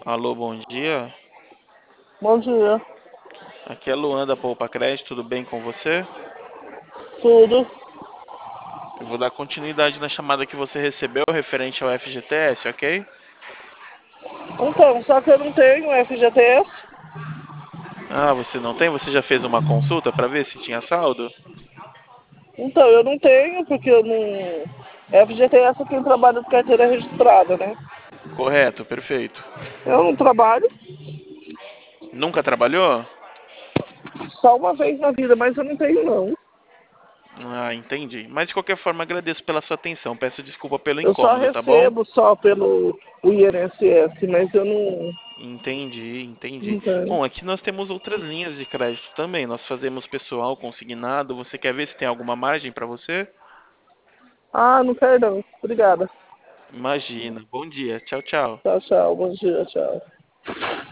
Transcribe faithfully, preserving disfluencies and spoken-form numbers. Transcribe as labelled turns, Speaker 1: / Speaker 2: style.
Speaker 1: Alô, bom dia.
Speaker 2: Bom dia.
Speaker 1: Aqui é Luan da Poupa Crédito, tudo bem com você?
Speaker 2: Tudo.
Speaker 1: Eu vou dar continuidade na chamada que você recebeu referente ao F G T S, ok?
Speaker 2: Então, só que eu não tenho F G T S.
Speaker 1: Ah, você não tem? Você já fez uma consulta para ver se tinha saldo?
Speaker 2: Então, eu não tenho, porque eu não. F G T S é quem trabalha de carteira registrada, né?
Speaker 1: Correto, perfeito.
Speaker 2: Eu não trabalho
Speaker 1: Nunca trabalhou?
Speaker 2: só uma vez na vida, mas eu não tenho, não.
Speaker 1: Ah, entendi. Mas de qualquer forma, agradeço pela sua atenção. Peço desculpa pelo
Speaker 2: Eu só
Speaker 1: incômodo, tá bom?
Speaker 2: recebo só pelo o I N S S, mas eu não,
Speaker 1: Entendi, entendi.
Speaker 2: não tenho.
Speaker 1: Bom, aqui nós temos outras linhas de crédito também. Nós fazemos pessoal consignado. Você quer ver se tem alguma margem para você?
Speaker 2: Ah, não quero não. Obrigada.
Speaker 1: Imagina. Bom dia. Tchau, tchau.
Speaker 2: Tchau, tchau. Bom dia, tchau.